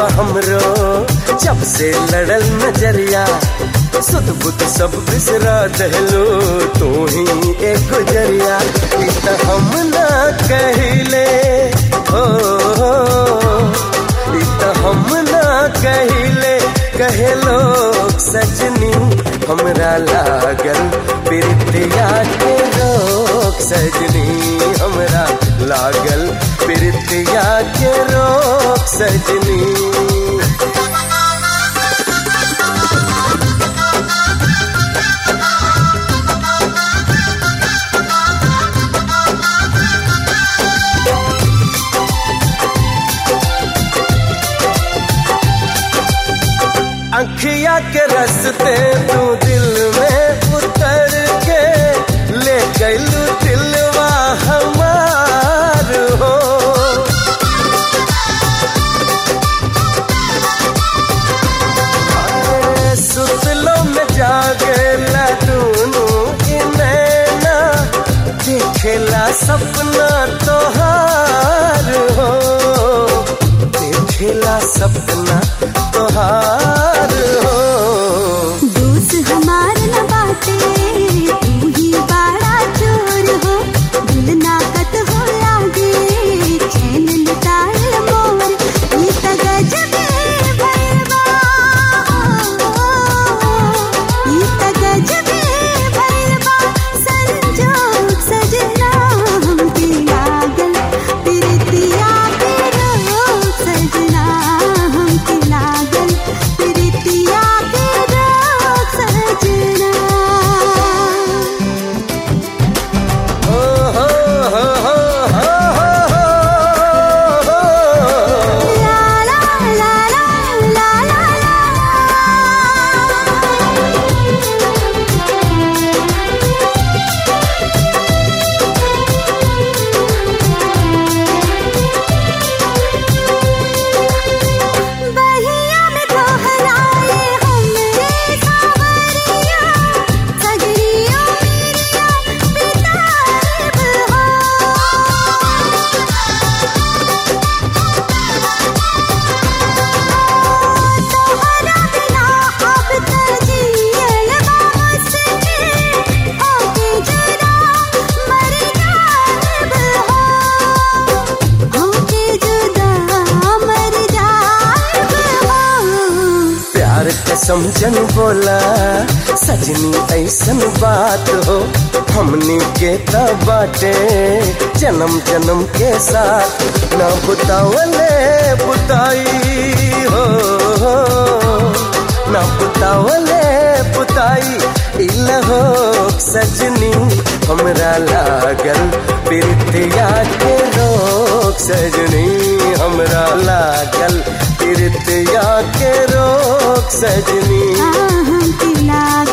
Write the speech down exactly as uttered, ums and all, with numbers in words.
हमरो जब से लड़ल नजरिया, सुध बुध सब बिसरा दहलो तू ही एक गुजरिया। इत हम ना कहिले हो, इत हम ना कहिले कहे लोग सजनी, हमरा लागल प्रीतिया के रोक सजनी, हमरा लागल प्रीतिया के रोक सजनी। अखिया के रस्ते तू दिल में उतर के ले गइलू दिलवा हमार हो। अरे सुतलो में जागेला दूनू नैना, देखेला सपना तोहार हो, देखेला सपना तोहार हो। दोस्त हमार न बाटे तू ही बड़ा चोर हो, दिल नाकत हो लागे चैन लुटाए मोर, ई त गजबे भैरवा, ई त गजबे भैरवा संजोग सजना, हमके लागल प्रीतिया के रोग सजना, हमके लागल प्रीतिया के रोग सजना। हो हो हो हो हो हो हो। ला ला ला ला ला ला ला। बहिया में दोहराए हमरे सावरिया, सगरियों मेरिया बिताएब हो। तोहरा बिना अब त जियल बा मुश्किल, होके जुदा मर जाएब हो, होके जुदा मर जाएब हो। प्यार के समझन बोला सजनी ऐसन बात हो, हमनी के त बाटे जन्म जन्म के साथ, न बुतावले बुताई हो, न बुतावले बुताई इलहो सजनी, हमरा लागल प्रीतिया के रोक सजनी, हमरा लागल प्रीतिया के रोक सजनी। हमके लागल